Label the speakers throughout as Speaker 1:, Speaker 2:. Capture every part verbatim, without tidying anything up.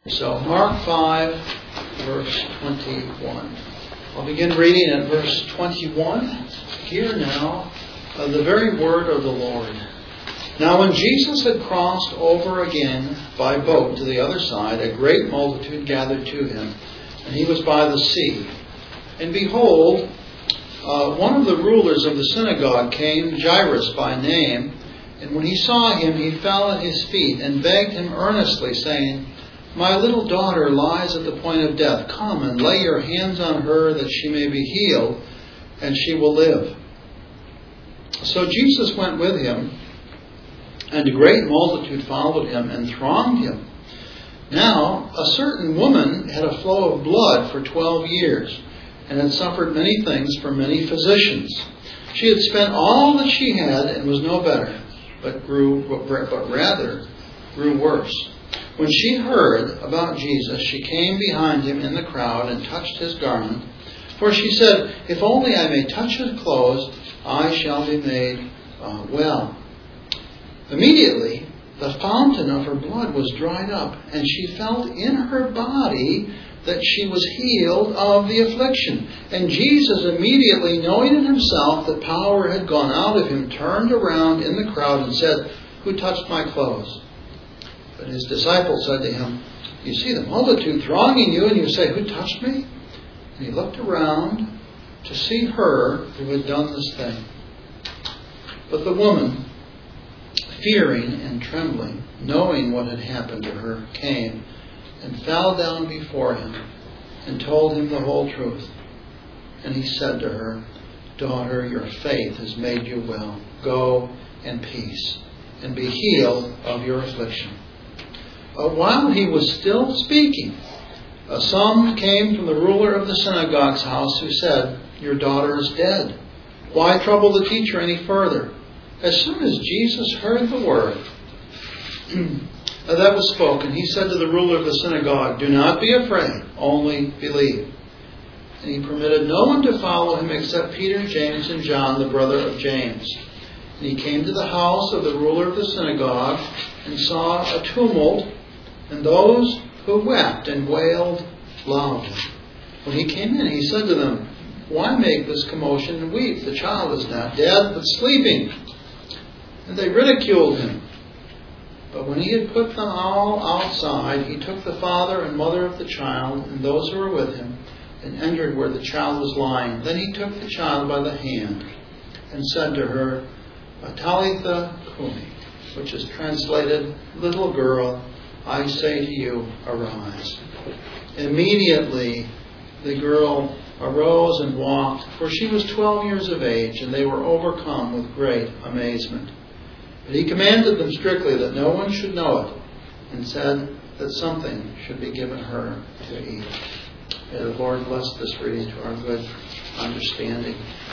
Speaker 1: So, Mark five, verse twenty-one. I'll begin reading at verse twenty-one. Hear now uh, the very word of the Lord. Now when Jesus had crossed over again by boat to the other side, a great multitude gathered to him, and he was by the sea. And behold, uh, one of the rulers of the synagogue came, Jairus by name, and when he saw him, he fell at his feet and begged him earnestly, saying, My little daughter lies at the point of death. Come and lay your hands on her that she may be healed, and she will live. So Jesus went with him, and a great multitude followed him and thronged him. Now a certain woman had a flow of blood for twelve years, and had suffered many things from many physicians. She had spent all that she had and was no better, but grew, but rather grew worse. When she heard about Jesus, she came behind him in the crowd and touched his garment. For she said, If only I may touch his clothes, I shall be made uh, well. Immediately, the fountain of her blood was dried up, and she felt in her body that she was healed of the affliction. And Jesus, immediately knowing in himself that power had gone out of him, turned around in the crowd and said, Who touched my clothes? But his disciples said to him, You see the multitude thronging you, and you say, Who touched me? And he looked around to see her who had done this thing. But the woman, fearing and trembling, knowing what had happened to her, came and fell down before him and told him the whole truth. And he said to her, Daughter, your faith has made you well. Go in peace and be healed of your affliction. Uh, while he was still speaking, uh, some came from the ruler of the synagogue's house who said, Your daughter is dead. Why trouble the teacher any further? As soon as Jesus heard the word that was spoken, he said to the ruler of the synagogue, Do not be afraid, only believe. And he permitted no one to follow him except Peter, James, and John, the brother of James. And he came to the house of the ruler of the synagogue and saw a tumult and those who wept and wailed loudly. When he came in, he said to them, Why make this commotion and weep? The child is not dead, but sleeping. And they ridiculed him. But when he had put them all outside, he took the father and mother of the child and those who were with him and entered where the child was lying. Then he took the child by the hand and said to her, Talitha Kumi, which is translated, Little girl, I say to you, arise. Immediately the girl arose and walked, for she was twelve years of age, and they were overcome with great amazement. But he commanded them strictly that no one should know it, and said that something should be given her to eat. May the Lord bless this reading to our good understanding.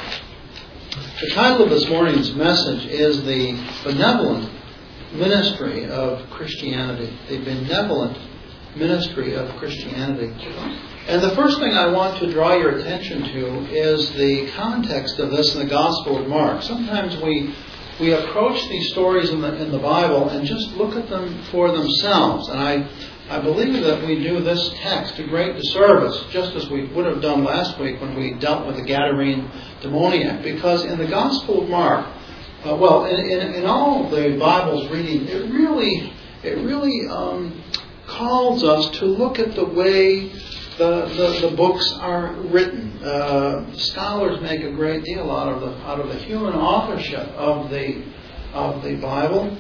Speaker 1: The title of this morning's message is The Benevolent Ministry of Christianity. The Benevolent Ministry of Christianity. And the first thing I want to draw your attention to is the context of this in the Gospel of Mark. Sometimes we we approach these stories in the in the Bible and just look at them for themselves. And I I believe that we do this text a great disservice, just as we would have done last week when we dealt with the Gadarene demoniac. Because in the Gospel of Mark, uh, well, in, in, in all the Bible's reading, it really it really um, calls us to look at the way The, the, the books are written. Uh, scholars make a great deal out of the out of the human authorship of the of the Bible,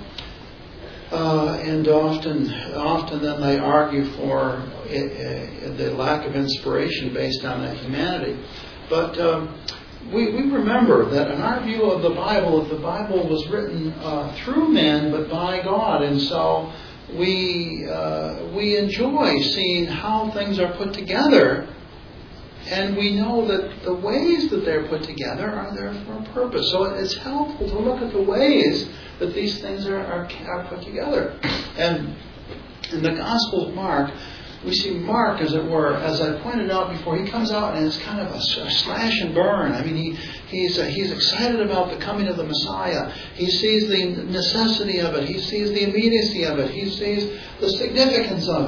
Speaker 1: uh, and often often then they argue for it, uh, the lack of inspiration based on that humanity. But um, we we remember that in our view of the Bible, the Bible was written uh, through men, but by God, and so. We uh, we enjoy seeing how things are put together, and we know that the ways that they're put together are there for a purpose. So it's helpful to look at the ways that these things are are, are put together. And in the Gospel of Mark, we see Mark, as it were, as I pointed out before, he comes out and it's kind of a, a slash and burn. I mean, he he's uh, he's excited about the coming of the Messiah. He sees the necessity of it. He sees the immediacy of it. He sees the significance of it.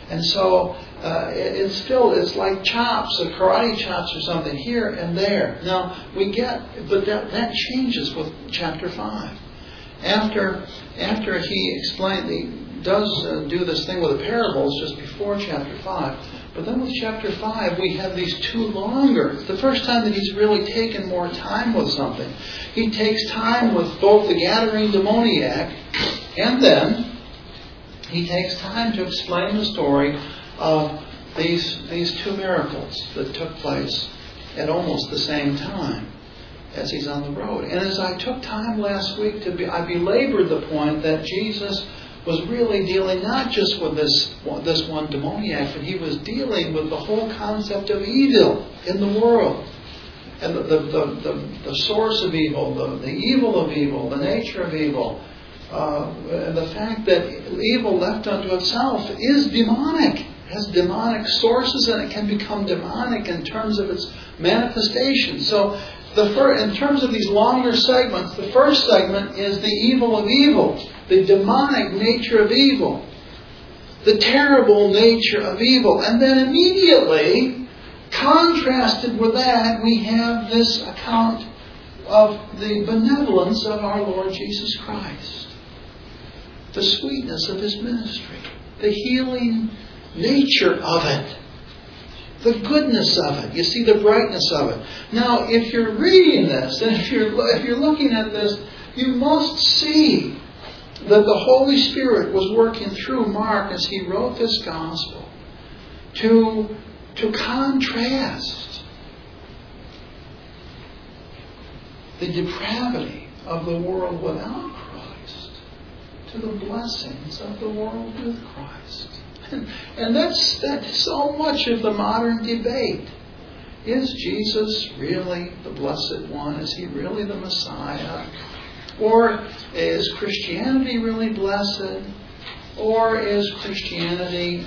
Speaker 1: And so uh, it, it's still, it's like chops, or karate chops or something, here and there. Now, we get, but that, that changes with chapter five. After, after he explained, he does uh, do this thing with the parables just before chapter five. But then with chapter five, we have these two longer. It's the first time that he's really taken more time with something. He takes time with both the Gadarene demoniac, and then he takes time to explain the story of these, these two miracles that took place at almost the same time as he's on the road. And as I took time last week to be, I belabored the point that Jesus was really dealing not just with this, this one demoniac, but he was dealing with the whole concept of evil in the world. And the, the, the, the, the source of evil, the, the evil of evil, the nature of evil, uh, and the fact that evil left unto itself is demonic. It has demonic sources, and it can become demonic in terms of its manifestation. So the first, in terms of these longer segments, the first segment is the evil of evil. The demonic nature of evil. The terrible nature of evil. And then immediately, contrasted with that, we have this account of the benevolence of our Lord Jesus Christ. The sweetness of His ministry. The healing nature of it. The goodness of it. You see the brightness of it. Now, if you're reading this, and if you're, if you're looking at this, you must see that the Holy Spirit was working through Mark as he wrote this gospel to, to contrast the depravity of the world without Christ to the blessings of the world with Christ. And, and that's, that's so much of the modern debate. Is Jesus really the Blessed One? Is He really the Messiah? Or is Christianity really blessed? Or is Christianity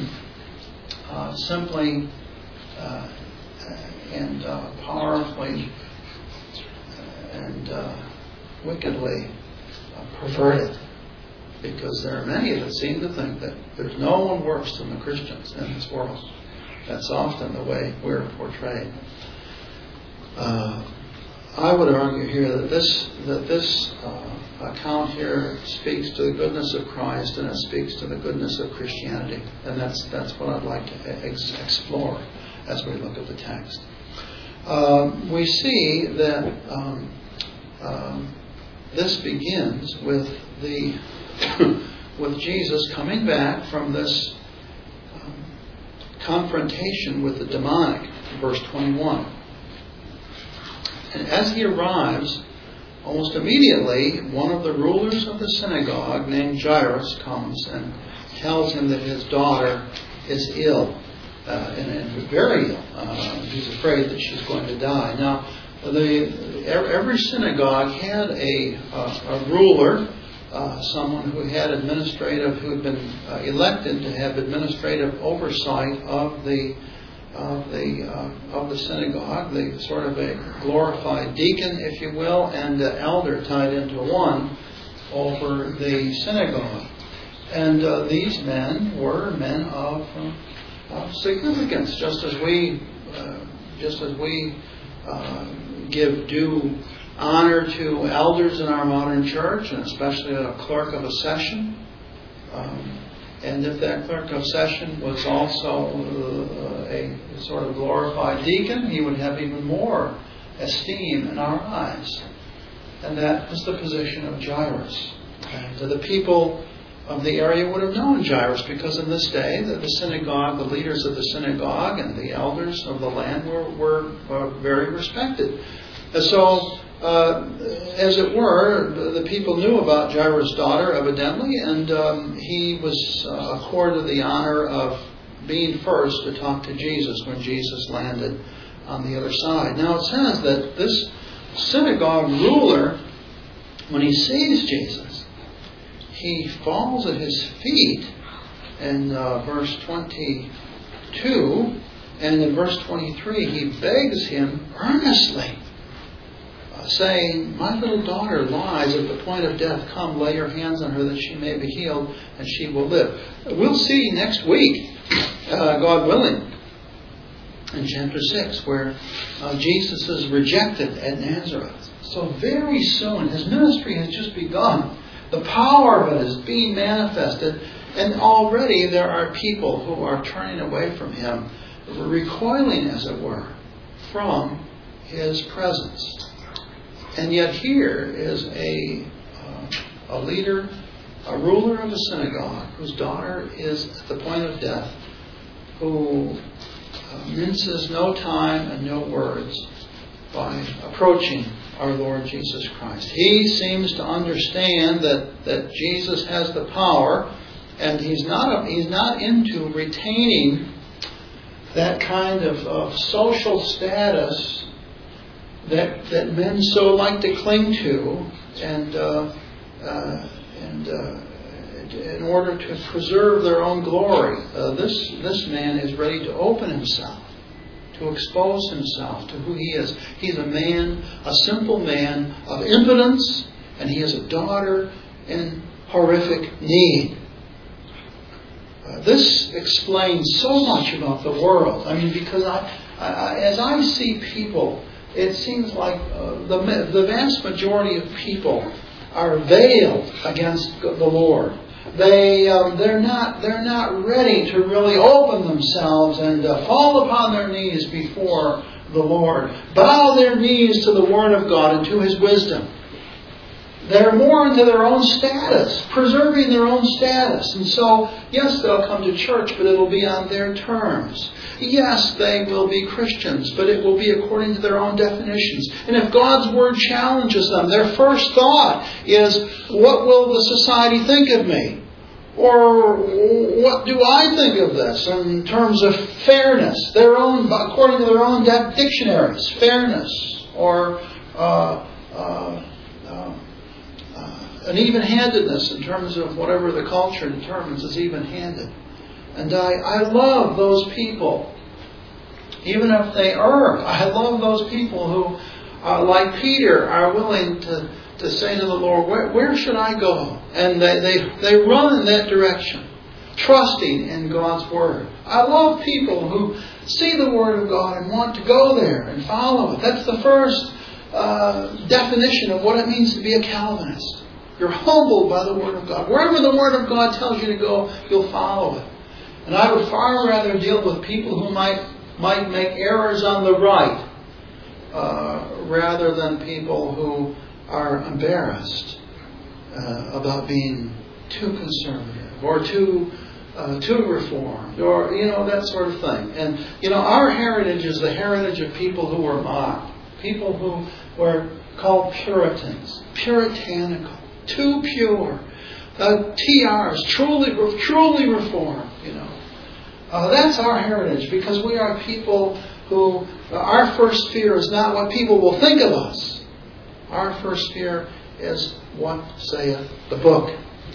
Speaker 1: uh, simply uh, and uh, powerfully and uh, wickedly uh, perverted? Because there are many that seem to think that there's no one worse than the Christians in this world. That's often the way we're portrayed. Uh, I would argue here that this that this uh, account here speaks to the goodness of Christ, and it speaks to the goodness of Christianity, and that's that's what I'd like to ex- explore as we look at the text. Uh, we see that um, um, this begins with the with Jesus coming back from this um, confrontation with the demonic, verse twenty-one. And as he arrives, almost immediately, one of the rulers of the synagogue named Jairus comes and tells him that his daughter is ill, uh, and, and very ill. Uh, he's afraid that she's going to die. Now, the, every synagogue had a, uh, a ruler, uh, someone who had administrative, who had been uh, elected to have administrative oversight of the of the uh, of the synagogue, the sort of a glorified deacon, if you will, and an elder tied into one over the synagogue. And uh, these men were men of, uh, of significance, just as we uh, just as we uh, give due honor to elders in our modern church, and especially a clerk of a session. Um, And if that clerk of session was also uh, a sort of glorified deacon, he would have even more esteem in our eyes. And that was the position of Jairus. And the people of the area would have known Jairus, because in this day, the, the synagogue, the leaders of the synagogue and the elders of the land were, were, were very respected. And so, Uh, as it were, the people knew about Jairus' daughter, evidently, and um, he was uh, accorded the honor of being first to talk to Jesus when Jesus landed on the other side. Now it says that this synagogue ruler, when he sees Jesus, he falls at his feet in uh, verse twenty-two, and in verse twenty-three he begs him earnestly. uh, saying, "My little daughter lies at the point of death. Come, lay your hands on her that she may be healed and she will live." We'll see next week, uh, God willing, in chapter six, where uh, Jesus is rejected at Nazareth. So very soon, his ministry has just begun. The power of it is being manifested, and already there are people who are turning away from him, recoiling, as it were, from his presence. And yet here is a, uh, a leader, a ruler of a synagogue, whose daughter is at the point of death, who uh, minces no time and no words by approaching our Lord Jesus Christ. He seems to understand that, that Jesus has the power, and he's not a, he's not into retaining that kind of, of social status that that men so like to cling to, and uh, uh, and uh, in order to preserve their own glory. Uh, this this man is ready to open himself, to expose himself to who he is. He's a man, a simple man of impotence, and he has a daughter in horrific need. Uh, this explains so much about the world. I mean, because I, I, as I see people, it seems like uh, the the vast majority of people are veiled against the Lord. They um, they're not they're not ready to really open themselves and uh, fall upon their knees before the Lord, bow their knees to the Word of God and to His wisdom. They're more into their own status, preserving their own status. And so, yes, they'll come to church, but it'll be on their terms. Yes, they will be Christians, but it will be according to their own definitions. And if God's Word challenges them, their first thought is, what will the society think of me? Or what do I think of this in terms of fairness? Their own, according to their own dictionaries, fairness, or uh, uh, uh, an even-handedness in terms of whatever the culture determines as even-handed. And I, I love those people, even if they err. I love those people who, uh, like Peter, are willing to, to say to the Lord, where, where should I go? And they, they, they run in that direction, trusting in God's Word. I love people who see the Word of God and want to go there and follow it. That's the first uh, definition of what it means to be a Calvinist. You're humbled by the Word of God. Wherever the Word of God tells you to go, you'll follow it. And I would far rather deal with people who might might make errors on the right uh, rather than people who are embarrassed uh, about being too conservative or too uh, too reformed or, you know, that sort of thing. And, you know, our heritage is the heritage of people who were mocked, people who were called Puritans, puritanical, too pure, uh, T Rs, truly, truly reformed, you know. Uh, that's our heritage, because we are people who, uh, our first fear is not what people will think of us. Our first fear is what saith the book.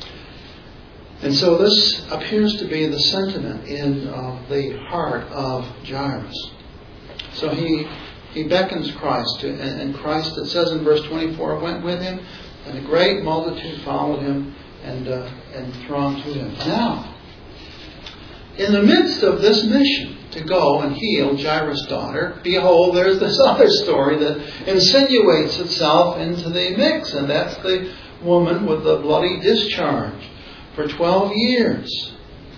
Speaker 1: And so this appears to be the sentiment in uh, the heart of Jairus. So he he beckons Christ, to, and, and Christ, it says in verse twenty-four, went with him, and a great multitude followed him and uh, and thronged to him. Now, in the midst of this mission to go and heal Jairus' daughter, behold, there's this other story that insinuates itself into the mix, and that's the woman with the bloody discharge. For twelve years,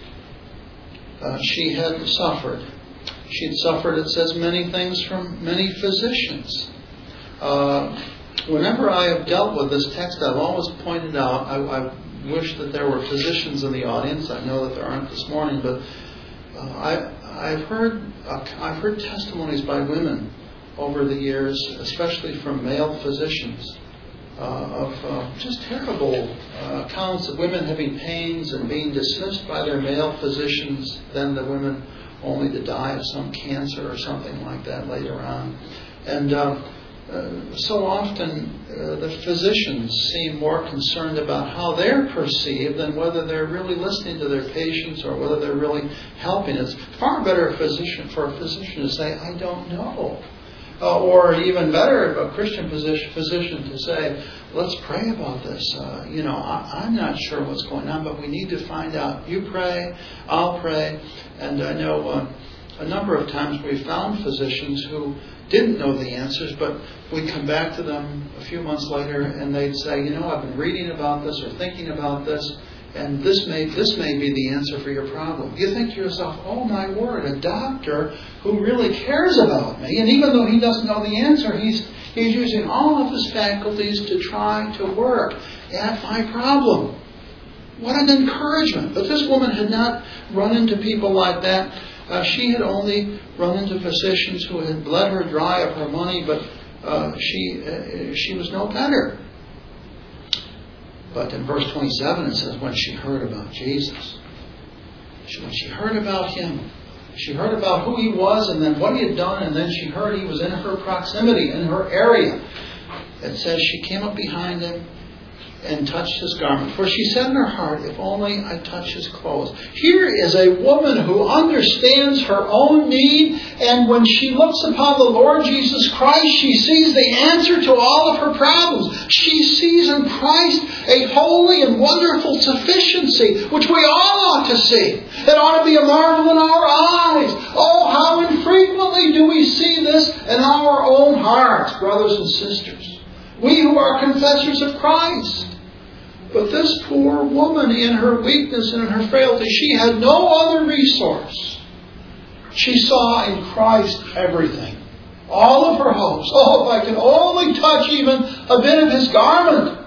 Speaker 1: uh, she had suffered. She'd suffered, it says, many things from many physicians. Uh, whenever I have dealt with this text, I've always pointed out, I, I wish that there were physicians in the audience. I know that there aren't this morning, but uh, I, I've heard uh, I've heard testimonies by women over the years, especially from male physicians, uh, of uh, just terrible uh, accounts of women having pains and being dismissed by their male physicians, then the women only to die of some cancer or something like that later on. And uh, Uh, so often uh, the physicians seem more concerned about how they're perceived than whether they're really listening to their patients or whether they're really helping. It's far better a physician, for a physician to say, I don't know, uh, or even better, a Christian physician, physician to say, let's pray about this. Uh, you know, I, I'm not sure what's going on, but we need to find out. You pray, I'll pray. And I know uh, a number of times we've found physicians who didn't know the answers, but we'd come back to them a few months later and they'd say, you know, I've been reading about this or thinking about this, and this may this may be the answer for your problem. You think to yourself, oh my word, a doctor who really cares about me, and even though he doesn't know the answer, he's he's using all of his faculties to try to work at my problem. What an encouragement. But this woman had not run into people like that. Uh, she had only run into physicians who had bled her dry of her money, but uh, she uh, she was no better. But in verse twenty-seven it says, when she heard about Jesus, she, when she heard about Him, she heard about who He was and then what He had done, and then she heard He was in her proximity, in her area. It says she came up behind Him and touched His garment. For she said in her heart, if only I touch His clothes. Here is a woman who understands her own need, and when she looks upon the Lord Jesus Christ, she sees the answer to all of her problems. She sees in Christ a holy and wonderful sufficiency, which we all ought to see. It ought to be a marvel in our eyes. Oh, how infrequently do we see this in our own hearts, brothers and sisters. We who are confessors of Christ. But this poor woman, in her weakness and in her frailty, she had no other resource. She saw in Christ everything. All of her hopes. Oh, if I can only touch even a bit of His garment.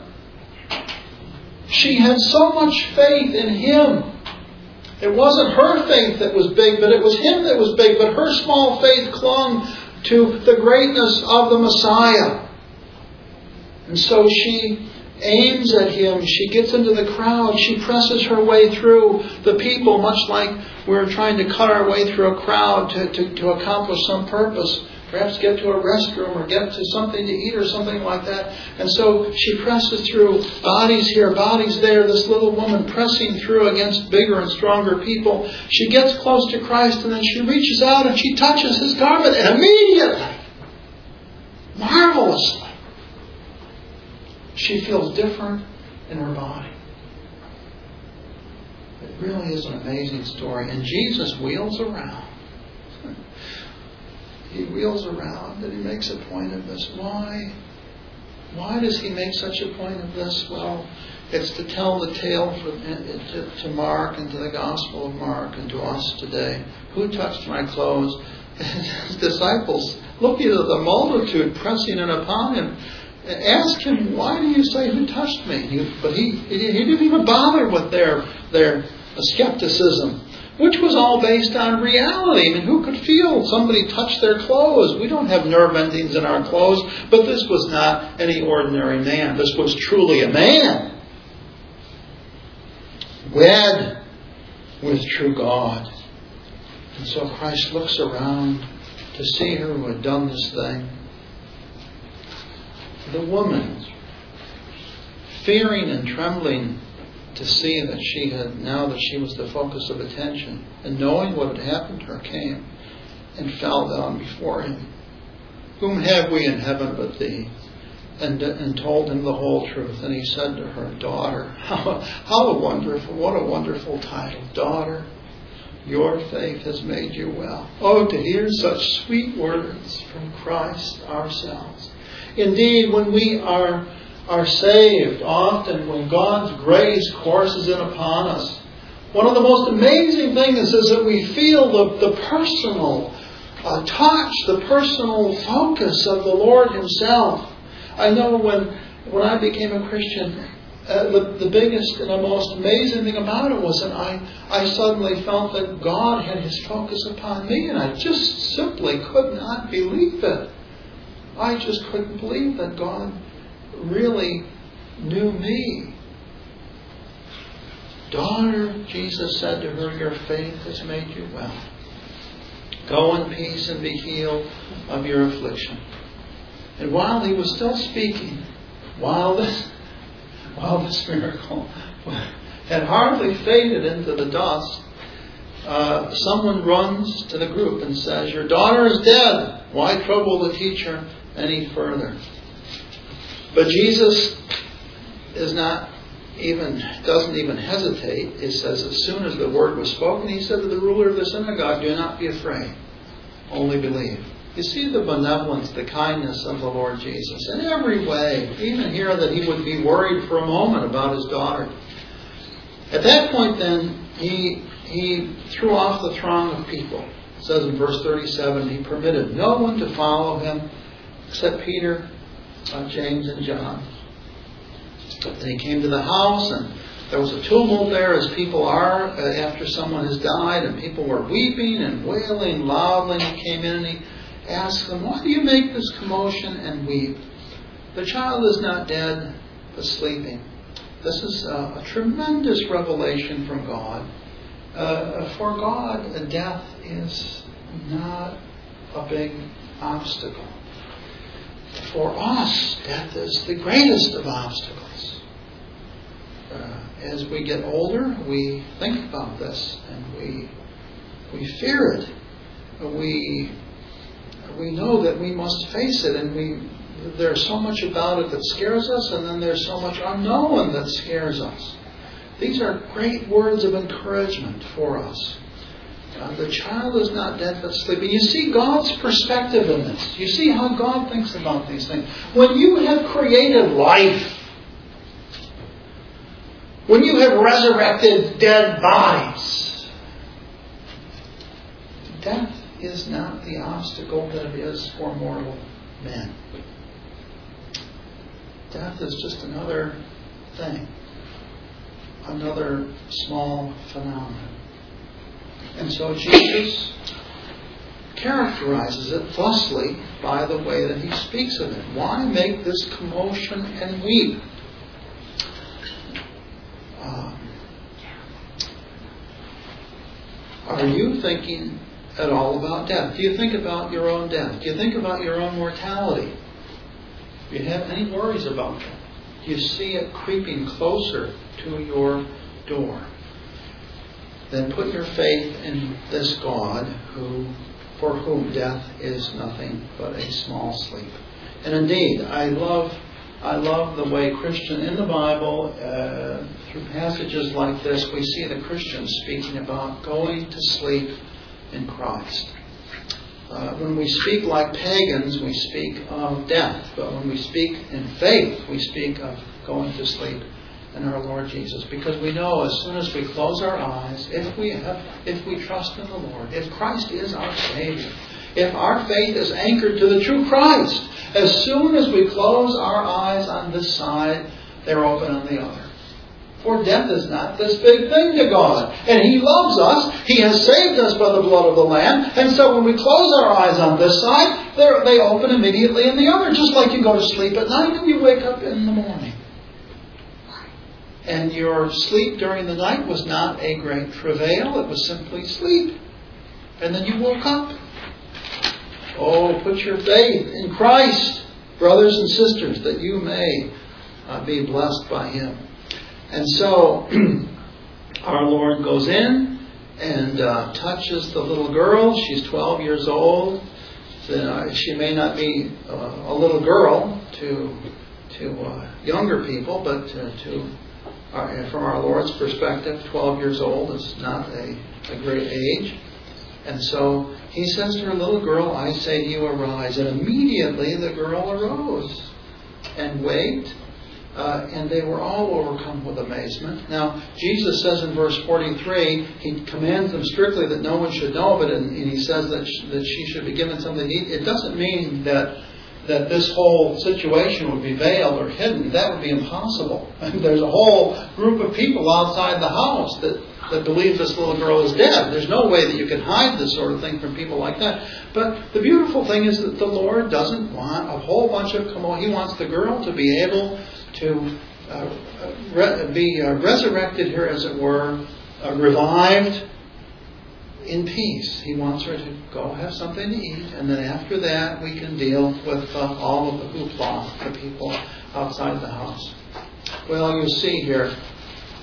Speaker 1: She had so much faith in Him. It wasn't her faith that was big, but it was Him that was big. But her small faith clung to the greatness of the Messiah. And so she aims at Him. She gets into the crowd. She presses her way through the people, much like we're trying to cut our way through a crowd to, to, to accomplish some purpose. Perhaps get to a restroom or get to something to eat or something like that. And so she presses through, bodies here, bodies there. This little woman pressing through against bigger and stronger people. She gets close to Christ and then she reaches out and she touches His garment, and immediately, marvelously, she feels different in her body. It really is an amazing story. And Jesus wheels around. He wheels around and He makes a point of this. Why? Why does He make such a point of this? Well, it's to tell the tale for, to, to Mark and to the Gospel of Mark and to us today. Who touched my clothes? His disciples, looking at the multitude pressing in upon Him, ask Him, why do you say, who touched me? He, but he, he didn't even bother with their, their skepticism, which was all based on reality. I mean, who could feel somebody touch their clothes? We don't have nerve endings in our clothes, but this was not any ordinary man. This was truly a man, wed with true God. And so Christ looks around to see her who had done this thing. The woman, fearing and trembling to see that she had, now that she was the focus of attention, and knowing what had happened to her, came and fell down before Him. Whom have we in heaven but Thee? And, and told Him the whole truth. And He said to her, daughter, how, how wonderful, what a wonderful title. Daughter, your faith has made you well. Oh, to hear such sweet words from Christ ourselves. Indeed, when we are, are saved, often when God's grace courses in upon us, one of the most amazing things is that we feel the, the personal uh, touch, the personal focus of the Lord Himself. I know when, when I became a Christian, uh, the, the biggest and the most amazing thing about it was that I, I suddenly felt that God had His focus upon me, and I just simply could not believe it. I just couldn't believe that God really knew me. Daughter, Jesus said to her, your faith has made you well. Go in peace and be healed of your affliction. And while He was still speaking, while this, while this miracle had hardly faded into the dust, uh, someone runs to the group and says, "Your daughter is dead. Why trouble the teacher any further?" But Jesus is not even, doesn't even hesitate. It says, as soon as the word was spoken, he said to the ruler of the synagogue, "Do not be afraid, only believe." You see the benevolence, the kindness of the Lord Jesus in every way. Even here that he would be worried for a moment about his daughter. At that point then, he he threw off the throng of people. It says in verse thirty-seven, he permitted no one to follow him except Peter, uh, James, and John. Then he came to the house, and there was a tumult there, as people are uh, after someone has died, and people were weeping and wailing loudly. He came in and he asked them, "Why do you make this commotion and weep? The child is not dead, but sleeping." This is uh, a tremendous revelation from God. Uh, for God, death is not a big obstacle. For us, death is the greatest of obstacles. Uh, as we get older, we think about this and we we fear it. We we know that we must face it, and we there's so much about it that scares us, and then there's so much unknown that scares us. These are great words of encouragement for us. Uh, the child is not dead but sleeping. You see God's perspective in this. You see how God thinks about these things. When you have created life, when you have resurrected dead bodies, death is not the obstacle that it is for mortal men. Death is just another thing, another small phenomenon. And so Jesus characterizes it thusly by the way that he speaks of it. Why make this commotion and weep? Um, are you thinking at all about death? Do you think about your own death? Do you think about your own mortality? Do you have any worries about that? Do you see it creeping closer to your door? Then put your faith in this God who, for whom death is nothing but a small sleep. And indeed, I love I love the way Christian in the Bible, uh, through passages like this, we see the Christians speaking about going to sleep in Christ. Uh, when we speak like pagans, we speak of death. But when we speak in faith, we speak of going to sleep in our Lord Jesus. Because we know as soon as we close our eyes, if we have, if we trust in the Lord, if Christ is our Savior, if our faith is anchored to the true Christ, as soon as we close our eyes on this side, they're open on the other. For death is not this big thing to God. And He loves us. He has saved us by the blood of the Lamb. And so when we close our eyes on this side, they open immediately in the other. Just like you go to sleep at night and you wake up in the morning. And your sleep during the night was not a great travail. It was simply sleep. And then you woke up. Oh, put your faith in Christ, brothers and sisters, that you may uh, be blessed by Him. And so, our Lord goes in and uh, touches the little girl. She's twelve years old. So she may not be uh, a little girl to to uh, younger people, but uh, to our, from our Lord's perspective, twelve years old is not a, a great age. And so He says to her, "Little girl, I say to you, arise." And immediately the girl arose and waked. Uh, and they were all overcome with amazement. Now, Jesus says in verse forty-three, He commands them strictly that no one should know of it, and, and He says that she, that she should be given something to eat. It doesn't mean that that this whole situation would be veiled or hidden. That would be impossible. And there's a whole group of people outside the house that, that believe this little girl is dead. There's no way that you can hide this sort of thing from people like that. But the beautiful thing is that the Lord doesn't want a whole bunch of commotion. He wants the girl to be able to uh, re- be uh, resurrected here, as it were, uh, revived in peace. He wants her to go have something to eat, and then after that we can deal with uh, all of the hoopla, the people outside the house. Well, you see here,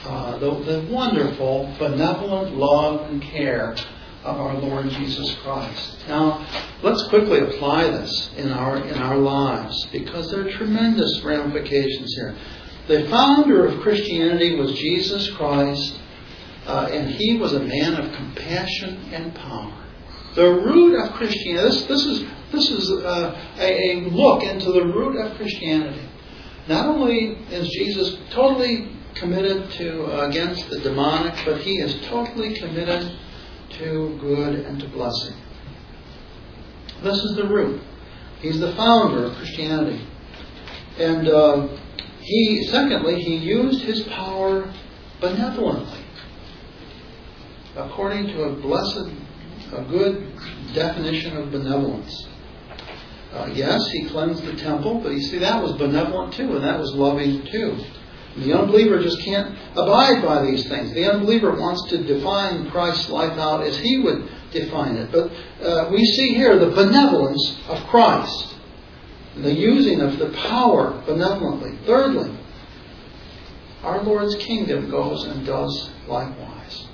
Speaker 1: uh, the, the wonderful, benevolent love and care of our Lord Jesus Christ. Now, let's quickly apply this in our in our lives, because there are tremendous ramifications here. The founder of Christianity was Jesus Christ, uh, and He was a man of compassion and power. The root of Christianity, this, this is, this is uh, a, a look into the root of Christianity. Not only is Jesus totally committed to uh, against the demonic, but He is totally committed to good and to blessing. This is the root. He's the founder of Christianity. And uh, he, secondly, He used His power benevolently, according to a blessed, a good definition of benevolence. Uh, yes, He cleansed the temple, but you see, that was benevolent too, and that was loving too. The unbeliever just can't abide by these things. The unbeliever wants to define Christ's life out as he would define it. But uh, we see here the benevolence of Christ, the using of the power benevolently. Thirdly, our Lord's kingdom goes and does likewise.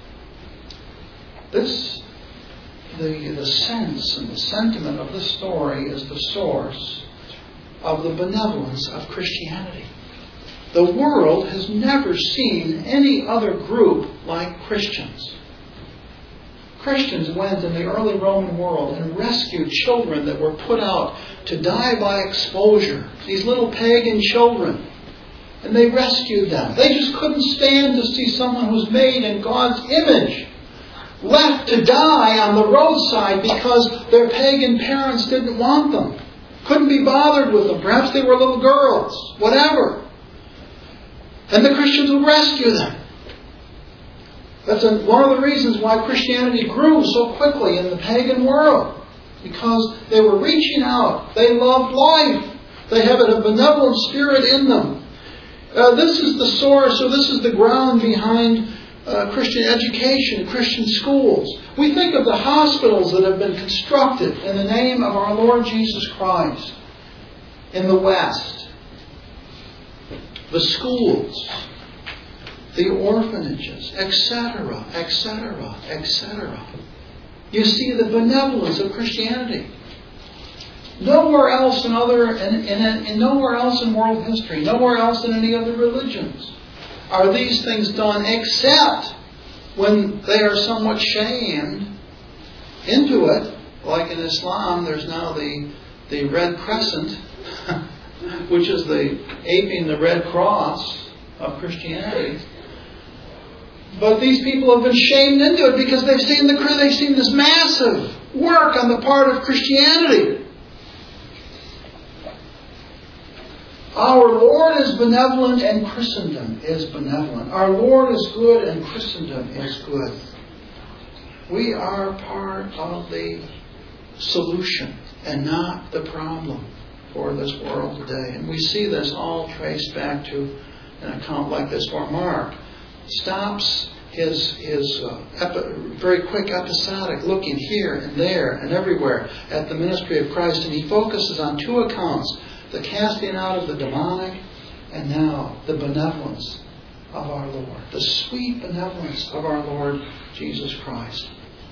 Speaker 1: This, the, the sense and the sentiment of this story is the source of the benevolence of Christianity. The world has never seen any other group like Christians. Christians went in the early Roman world and rescued children that were put out to die by exposure. These little pagan children. And they rescued them. They just couldn't stand to see someone who's made in God's image left to die on the roadside because their pagan parents didn't want them. Couldn't be bothered with them. Perhaps they were little girls. Whatever. And the Christians would rescue them. That's a, one of the reasons why Christianity grew so quickly in the pagan world. Because they were reaching out. They loved life. They have a benevolent spirit in them. Uh, this is the source, or this is the ground behind uh, Christian education, Christian schools. We think of the hospitals that have been constructed in the name of our Lord Jesus Christ in the West. The schools, the orphanages, et cetera, et cetera, et cetera. You see the benevolence of Christianity. Nowhere else in other, in, in, in nowhere else in world history, nowhere else in any other religions are these things done, except when they are somewhat shamed into it. Like in Islam, there's now the the Red Crescent, which is the aping the Red Cross of Christianity. But these people have been shamed into it because they've seen the they've seen this massive work on the part of Christianity. Our Lord is benevolent and Christendom is benevolent. Our Lord is good and Christendom is good. We are part of the solution and not the problem for this world today. And we see this all traced back to an account like this where Mark stops his his uh, epi- very quick episodic looking here and there and everywhere at the ministry of Christ, and he focuses on two accounts: the casting out of the demonic, and now the benevolence of our Lord, the sweet benevolence of our Lord Jesus Christ.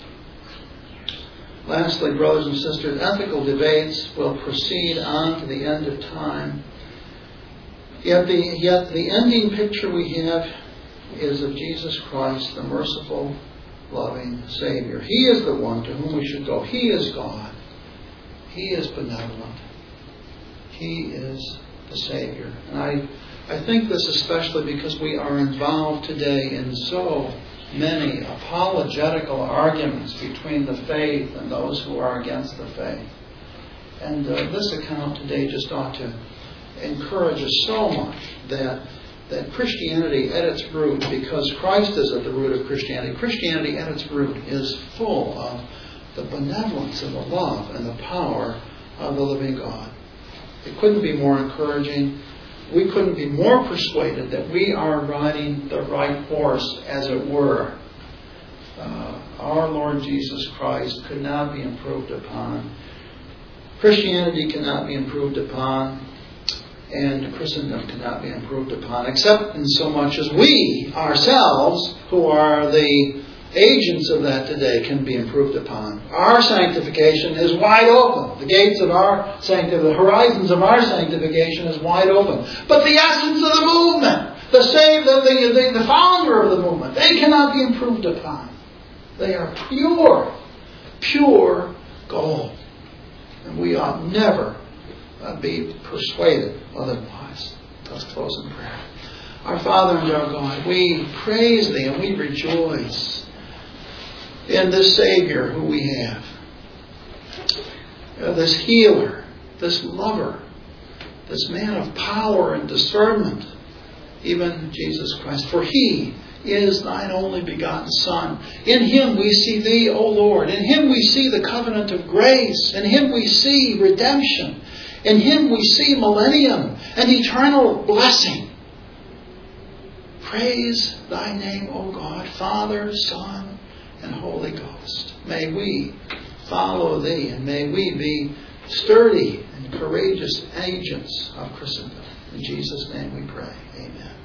Speaker 1: Lastly, brothers and sisters, ethical debates will proceed on to the end of time. Yet the, yet the ending picture we have is of Jesus Christ, the merciful, loving Savior. He is the one to whom we should go. He is God. He is benevolent. He is the Savior. And I, I think this especially because we are involved today in so many apologetical arguments between the faith and those who are against the faith. And uh, this account today just ought to encourage us so much that that Christianity at its root, because Christ is at the root of Christianity, Christianity at its root is full of the benevolence and the love and the power of the living God. It couldn't be more encouraging. We couldn't be more persuaded that we are riding the right horse, as it were. Uh, our Lord Jesus Christ could not be improved upon. Christianity cannot be improved upon. And Christendom cannot be improved upon, except in so much as we ourselves, who are the agents of that today, can be improved upon. Our sanctification is wide open. The gates of our sanctification, the horizons of our sanctification is wide open. But the essence of the movement, the same, the, the, the founder of the movement, they cannot be improved upon. They are pure, pure gold. And we ought never Uh, be persuaded otherwise. Let's close in prayer. Our Father and our God, we praise Thee and we rejoice in this Savior who we have. Uh, this healer, this lover, this man of power and discernment, even Jesus Christ. For He is Thine only begotten Son. In Him we see Thee, O Lord. In Him we see the covenant of grace. In Him we see redemption. In Him we see millennium and eternal blessing. Praise Thy name, O God, Father, Son, and Holy Ghost. May we follow Thee, and may we be sturdy and courageous agents of Christendom. In Jesus' name we pray. Amen.